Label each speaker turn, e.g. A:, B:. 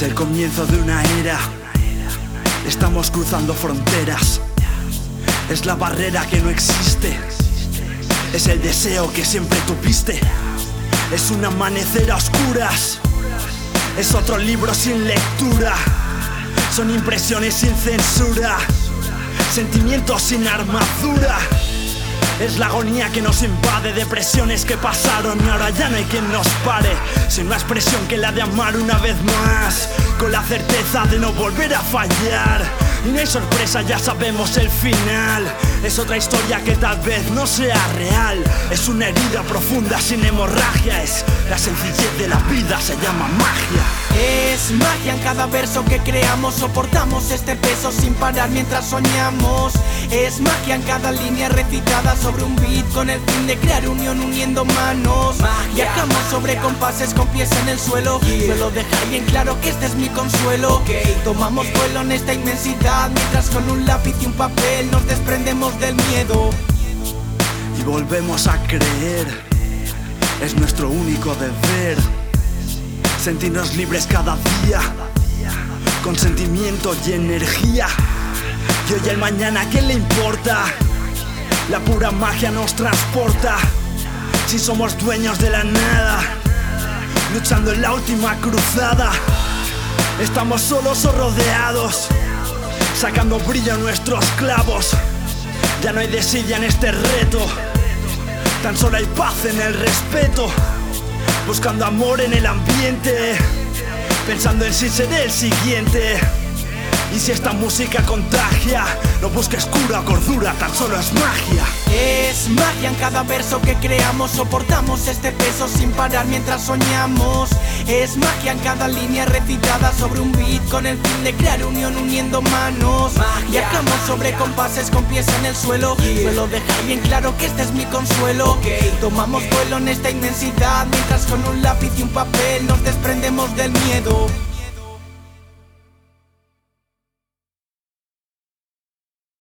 A: el comienzo de una era. Estamos cruzando fronteras. Es la barrera que no existe. Es el deseo que siempre tuviste. Es un amanecer a oscuras. Es otro libro sin lectura. Son impresiones sin censura. Sentimientos sin armadura. Es la agonía que nos invade, depresiones que pasaron y ahora ya no hay quien nos pare. Sin más presión que la de amar una vez más, con la certeza de no volver a fallar. Y no hay sorpresa, ya sabemos el final. Es otra historia que tal vez no sea real. Es una herida profunda sin hemorragia. Es la sencillez de la vida, se llama magia.
B: Es magia en cada verso que creamos. Soportamos este peso sin parar mientras soñamos. Es magia en cada línea recitada sobre un beat, con el fin de crear unión uniendo manos. Viajamos sobre compases con pies en el suelo. Suelo dejar bien claro que este es mi consuelo. Tomamos vuelo en esta inmensidad, mientras con un lápiz y un papel nos desprendemos del miedo
A: y volvemos a creer. Es nuestro único deber sentirnos libres cada día, con sentimiento y energía. Y hoy el mañana, ¿a quién le importa? La pura magia nos transporta. Si somos dueños de la nada, luchando en la última cruzada. Estamos solos o rodeados, sacando brillo a nuestros clavos. Ya no hay desidia en este reto, tan solo hay paz en el respeto. Buscando amor en el ambiente, pensando en si seré el siguiente. Y si esta música contagia, no busques cura o cordura, tan solo es magia.
B: Es magia en cada verso que creamos. Soportamos este peso sin parar mientras soñamos. Es magia en cada línea recitada sobre un beat, con el fin de crear unión uniendo manos. Viajamos sobre compases con pies en el suelo. Suelo dejar bien claro que este es mi consuelo. Tomamos vuelo en esta inmensidad, mientras con un lápiz y un papel nos desprendemos del miedo.